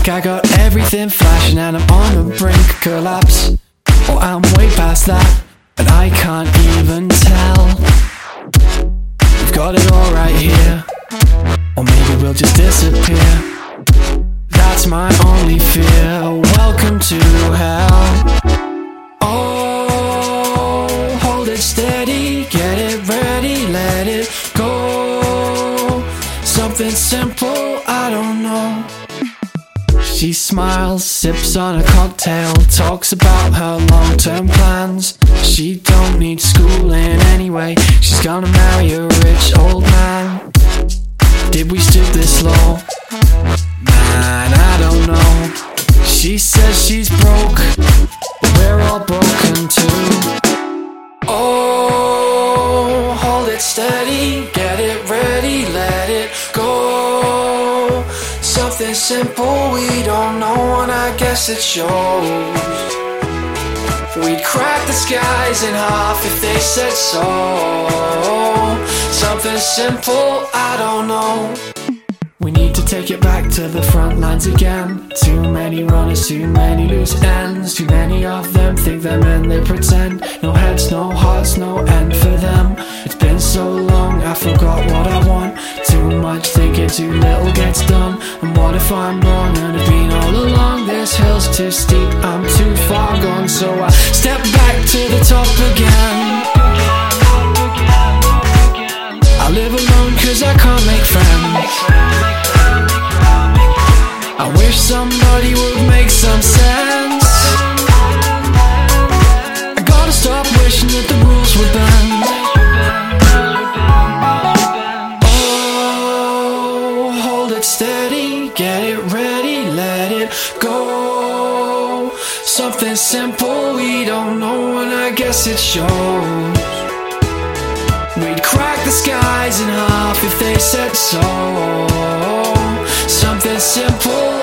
Like I got everything flashing and I'm on the brink of collapse, or I'm way past that, and I can't even tell. We've got it all right here, or maybe we'll just disappear. That's my only fear. Welcome to hell. Oh, hold it steady, get it ready, let it go. Something simple, I don't know. She smiles, sips on a cocktail, talks about her long-term plans. She don't need schooling anyway, she's gonna marry a rich old man. Did we stoop this low? Man, I don't know. She says she's broke, but we're all broken too. Oh, hold it steady, get it ready, let it go. Something simple we don't know, and I guess it shows. We'd crack the skies in half if they said so. Something simple, I don't know. We need to take it back to the front lines again. Too many runners, too many loose ends. Too many of them think they're men, they pretend. No heads, no hearts, no end for them. It's been so long, I forgot what I want. Too much thinking, too little gets done. And what if I'm wrong and I've been all along? This hill's too steep, I'm too far gone. So I step back to the top again. I live alone cause I can't make friends. I wish somebody would make some sense. I gotta stop wishing that the rules would bend. Oh, hold it steady, get it ready, let it go. Something simple we don't know, and I guess it shows. We'd crack the skies in half if they said so. Something simple